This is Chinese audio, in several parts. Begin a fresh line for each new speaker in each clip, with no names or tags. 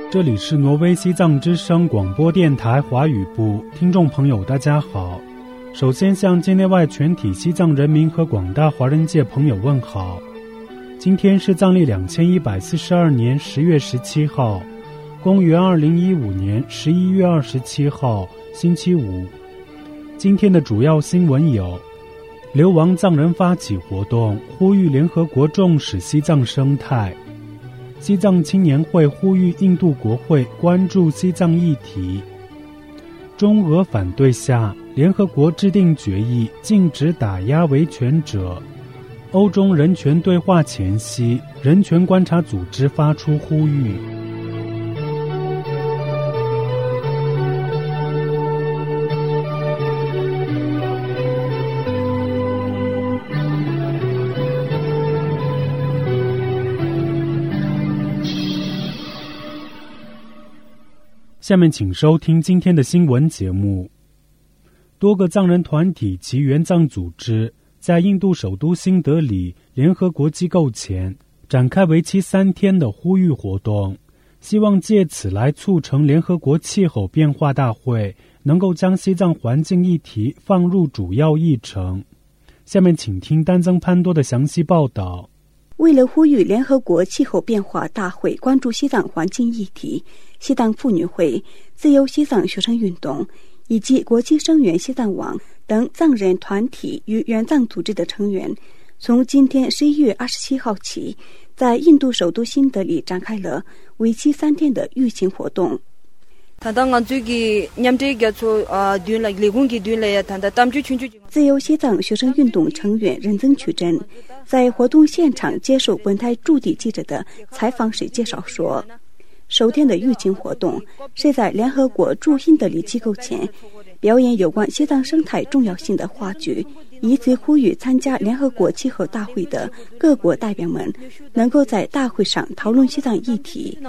这里是挪威西藏之声广播电台华语部，听众朋友大家好。首先向境内外全体西藏人民和广大华人界朋友问好。今天是藏历2142年10月17号，公元2015年11月27号，星期五。今天的主要新闻有：流亡藏人发起活动，呼吁联合国重视西藏生态；西藏青年会呼吁印度国会关注西藏议题；中俄反对下，联合国制定决议禁止打压维权者；欧中人权对话前夕，人权观察组织发出呼吁。下面请收听今天的新闻节目。多个藏人团体及援藏组织在印度首都新德里联合国机构前展开为期3天的呼吁活动，希望借此来促成联合国气候变化大会能够将西藏环境议题放入主要议程。下面请听丹增潘多的详细报道。
为了呼吁联合国气候变化大会关注西藏环境议题，西藏妇女会、自由西藏学生运动以及国际声援西藏网等藏人团体与援藏组织的成员，从今天11月27号起，在印度首都新德里展开了为期3天的游行活动。自由西藏学生运动成员任增曲珍在活动现场接受本台驻地记者的采访时介绍说，首天的游行活动是在联合国驻新德里机构前表演有关西藏生态重要性的话剧，以此呼吁参加联合国气候大会的各国代表们能够在大会上讨论西藏议题。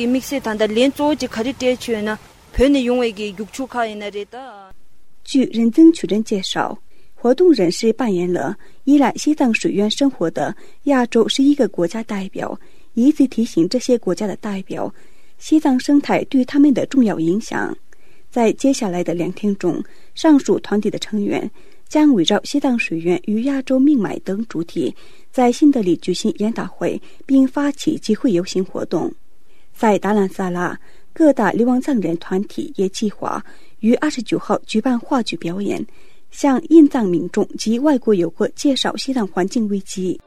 据任增曲珍介绍，活动人士扮演了依赖西藏水源生活的亚洲11个国家代表，以此提醒这些国家的代表西藏生态对他们的重要影响。在接下来的2天中，上述团体的成员将围绕西藏水源与亚洲命脉等主题，在新德里举行研讨会，并发起集会游行活动。在达兰萨拉，各大流亡藏人团体也计划于29号举办话剧表演，向印藏民众及外国游客介绍西藏环境危机。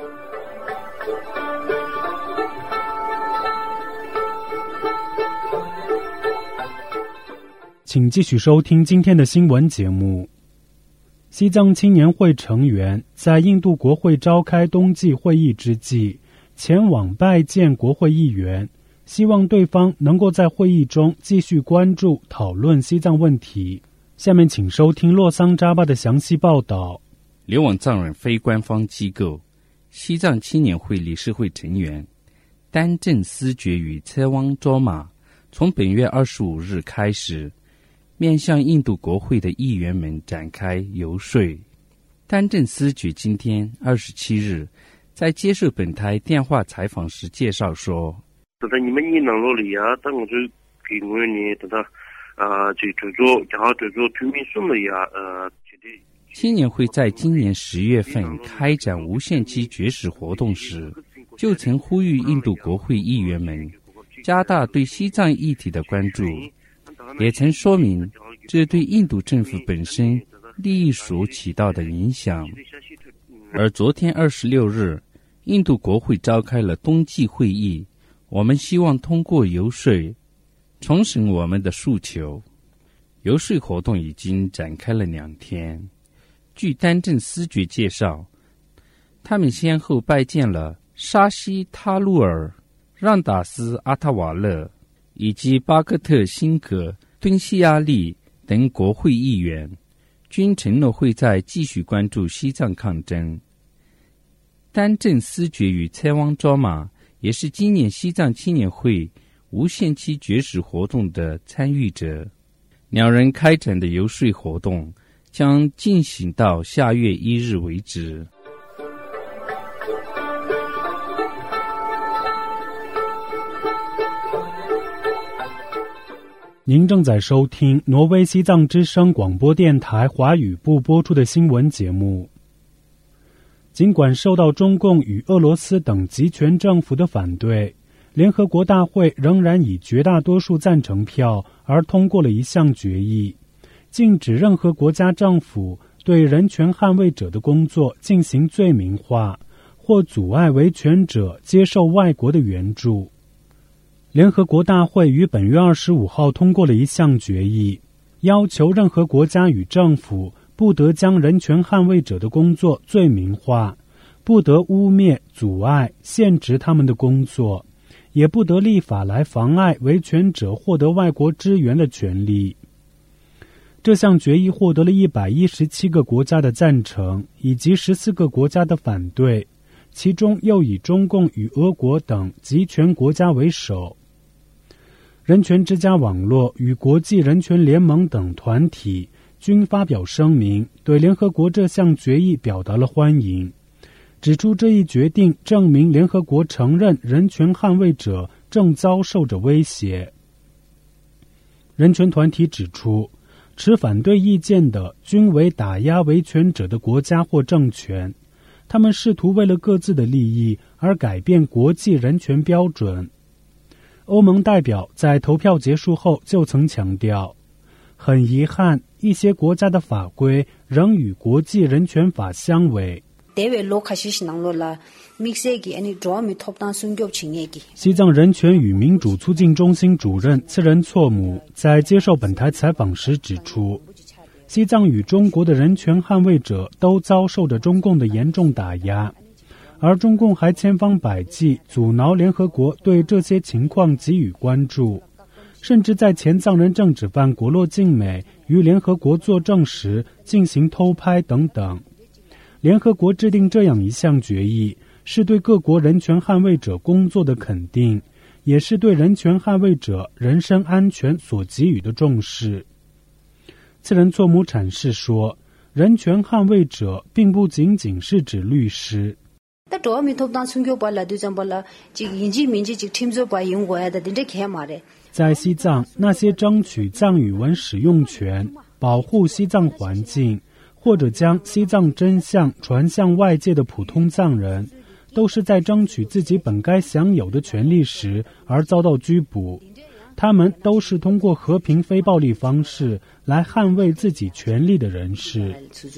请继续收听今天的新闻节目。西藏青年会成员在印度国会召开冬季会议之际，前往拜见国会议员，希望对方能够在会议中继续关注讨论西藏问题。下面请收听洛桑扎巴的详细报道。
流亡藏人非官方机构西藏青年会理事会成员丹正思觉与车汪卓玛从本月25日开始面向印度国会的议员们展开游说。丹正思觉今天27日在接受本台电话采访时介绍说，青年会在今年10月份开展无限期绝食活动时，就曾呼吁印度国会议员们加大对西藏议题的关注，也曾说明这对印度政府本身利益所起到的影响。而昨天26日，印度国会召开了冬季会议，我们希望通过游说重申我们的诉求。游说活动已经展开了2天。据丹正思觉介绍，他们先后拜见了沙希塔鲁尔、让达斯阿塔瓦勒以及巴克特辛格、敦西亚利等国会议员，均承诺会在继续关注西藏抗争。丹正思觉与车汪卓玛也是今年西藏青年会无限期绝食活动的参与者。2人开展的游说活动将进行到下月1日为止。
您正在收听挪威西藏之声广播电台华语部播出的新闻节目。尽管受到中共与俄罗斯等集权政府的反对，联合国大会仍然以绝大多数赞成票而通过了一项决议，禁止任何国家政府对人权捍卫者的工作进行罪名化，或阻碍维权者接受外国的援助。联合国大会于本月25号通过了一项决议，要求任何国家与政府不得将人权捍卫者的工作罪名化，不得污蔑、阻碍、限制他们的工作，也不得立法来妨碍维权者获得外国支援的权利。这项决议获得了117个国家的赞成，以及14个国家的反对，其中又以中共与俄国等集权国家为首。人权之家网络与国际人权联盟等团体均发表声明，对联合国这项决议表达了欢迎，指出这一决定证明联合国承认人权捍卫者正遭受着威胁。人权团体指出，持反对意见的均为打压维权者的国家或政权，他们试图为了各自的利益而改变国际人权标准。欧盟代表在投票结束后就曾强调，很遗憾，一些国家的法规仍与国际人权法相违。西藏人权与民主促进中心主任次仁措姆在接受本台采访时指出，西藏与中国的人权捍卫者都遭受着中共的严重打压，而中共还千方百计阻挠联合国对这些情况给予关注，甚至在前藏人政治犯果洛净美于联合国作证时进行偷拍等等。联合国制定这样一项决议，是对各国人权捍卫者工作的肯定，也是对人权捍卫者人身安全所给予的重视。次仁措姆阐释说，人权捍卫者并不仅仅是指律师。在西藏，那些争取藏语文使用权、保护西藏环境，或者将西藏真相传向外界的普通藏人，都是在争取自己本该享有的权利时而遭到拘捕。他们都是通过和平非暴力方式来捍卫自己权利的人士。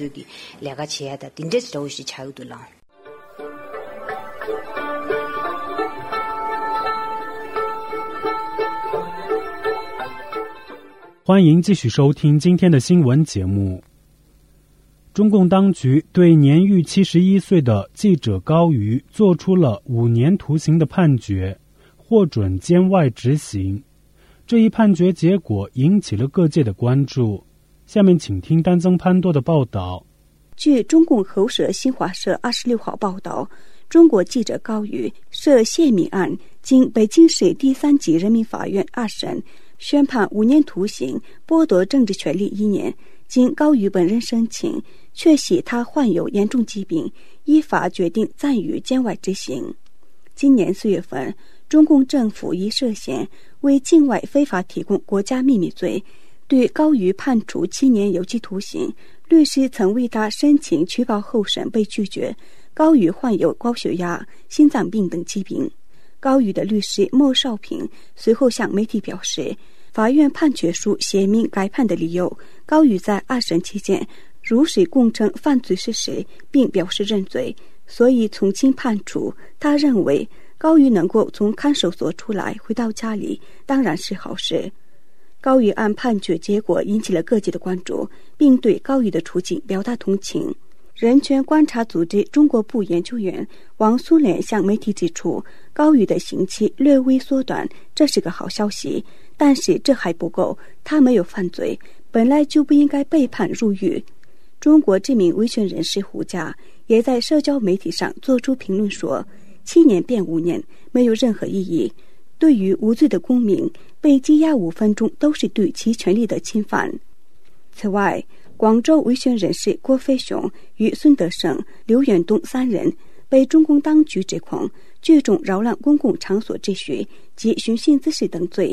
欢迎继续收听今天的新闻节目。中共当局对年逾71岁的记者高瑜作出了5年徒刑的判决，获准监外执行。这一判决结果引起了各界的关注。下面请听丹增潘多的报道。
据中共喉舌新华社26号报道，中国记者高瑜涉泄密案经北京市第3级人民法院2审宣判5年徒刑，剥夺政治权利1年。经高瑜本人申请，确系他患有严重疾病，依法决定暂予监外执行。今年4月份，中共政府以涉嫌为境外非法提供国家秘密罪，对高瑜判处7年有期徒刑。律师曾为他申请取保候审被拒绝。高瑜患有高血压、心脏病等疾病。高瑜的律师莫少平随后向媒体表示，法院判决书写明改判的理由，高瑜在2审期间如实供称犯罪事实，并表示认罪，所以从轻判处。他认为高瑜能够从看守所出来回到家里当然是好事。高瑜案判决结果引起了各界的关注，并对高瑜的处境表达同情。人权观察组织中国部研究员王苏濂向媒体指出，高瑜的刑期略微缩短，这是个好消息，但是这还不够，他没有犯罪，本来就不应该被判入狱。中国知名维权人士胡佳也在社交媒体上做出评论说，7年变5年没有任何意义，对于无罪的公民被羁押5分钟都是对其权利的侵犯。此外，广州维权人士郭飞雄与孙德胜、刘远东3人被中共当局指控聚众扰乱公共场所秩序及寻衅滋事等罪，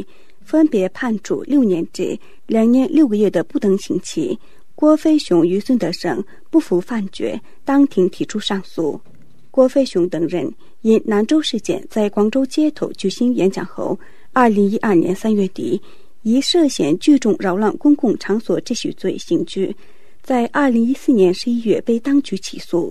分别判处6年至2年6个月的不等刑期。郭飞雄与孙德胜不服判决，当庭提出上诉。郭飞雄等人因兰州事件在广州街头举行演讲后，2012年3月底以涉嫌聚众扰乱公共场所秩序罪刑拘，在2014年11月被当局起诉。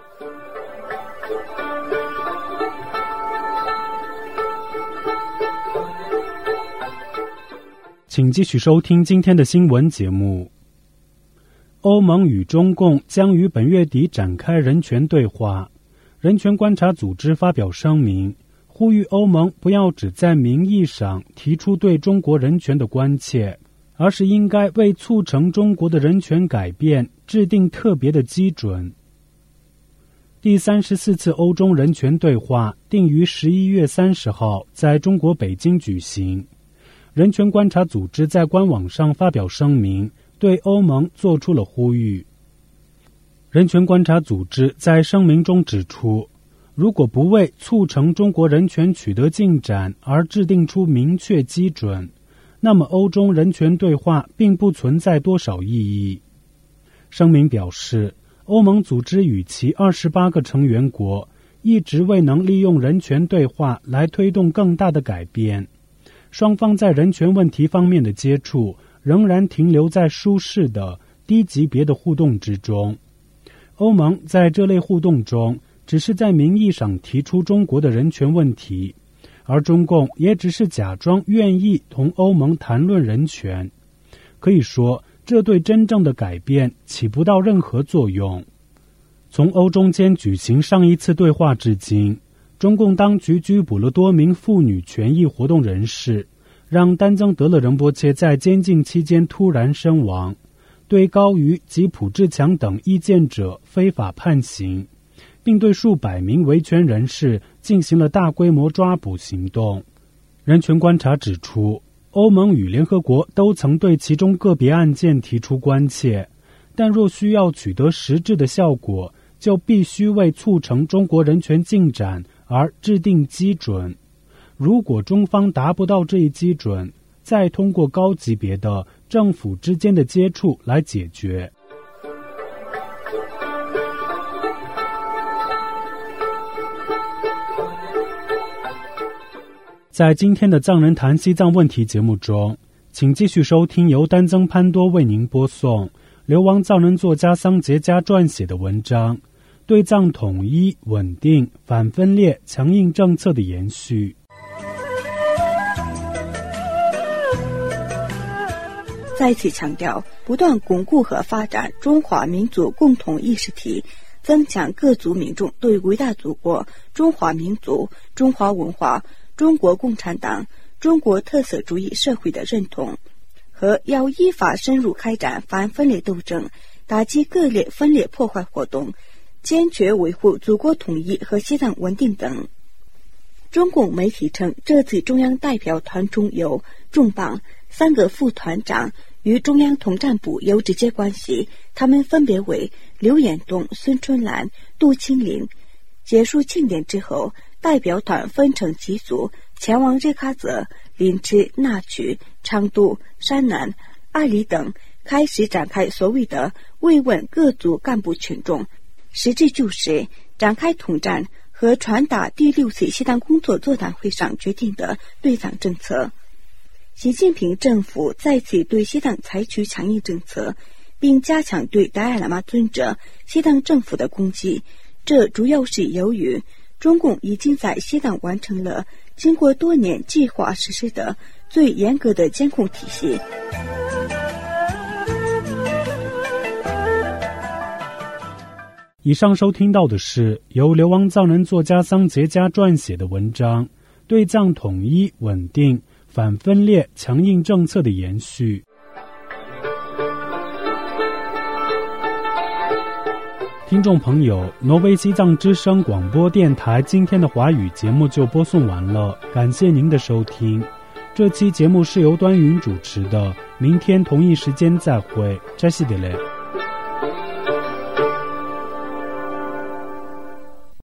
请继续收听今天的新闻节目。欧盟与中共将于本月底展开人权对话。人权观察组织发表声明，呼吁欧盟不要只在名义上提出对中国人权的关切，而是应该为促成中国的人权改变制定特别的基准。第34次欧中人权对话定于11月30号在中国北京举行。人权观察组织在官网上发表声明，对欧盟做出了呼吁。人权观察组织在声明中指出，如果不为促成中国人权取得进展而制定出明确基准，那么欧中人权对话并不存在多少意义。声明表示，欧盟组织与其28个成员国一直未能利用人权对话来推动更大的改变，双方在人权问题方面的接触仍然停留在舒适的低级别的互动之中。欧盟在这类互动中只是在名义上提出中国的人权问题，而中共也只是假装愿意同欧盟谈论人权。可以说，这对真正的改变起不到任何作用。从欧中间举行上一次对话至今，中共当局拘捕了多名妇女权益活动人士，让丹增德勒仁波切在监禁期间突然身亡，对高瑜及朴志强等意见者非法判刑，并对数百名维权人士进行了大规模抓捕行动。人权观察指出，欧盟与联合国都曾对其中个别案件提出关切，但若需要取得实质的效果，就必须为促成中国人权进展而制定基准。如果中方达不到这一基准，再通过高级别的政府之间的接触来解决。在今天的藏人谈西藏问题节目中，请继续收听由丹增潘多为您播送流亡藏人作家桑杰加撰写的文章，对藏统一、稳定、反分裂、强硬政策的延续。
再次强调，不断巩固和发展中华民族共同意识体，增强各族民众对伟大祖国、中华民族、中华文化、中国共产党、中国特色主义社会的认同，和要依法深入开展反分裂斗争，打击各类分裂破坏活动，坚决维护祖国统一和西藏稳定等。中共媒体称，这次中央代表团中有重磅3个副团长与中央统战部有直接关系，他们分别为刘延东、孙春兰、杜清林。结束庆典之后，代表团分成几组，前往日喀则、林芝、那曲、昌都、山南、阿里等，开始展开所谓的慰问各族干部群众，实质就是展开统战和传达第6次西藏工作座谈会上决定的对藏政策。习近平政府再次对西藏采取强硬政策，并加强对达赖喇嘛尊者、西藏政府的攻击，这主要是由于中共已经在西藏完成了经过多年计划实施的最严格的监控体系。
以上收听到的是由流亡藏人作家桑杰加撰写的文章，对藏统一、稳定、反分裂、强硬政策的延续。听众朋友，挪威西藏之声广播电台今天的华语节目就播送完了，感谢您的收听。这期节目是由端云主持的，明天同一时间再会，扎西德勒。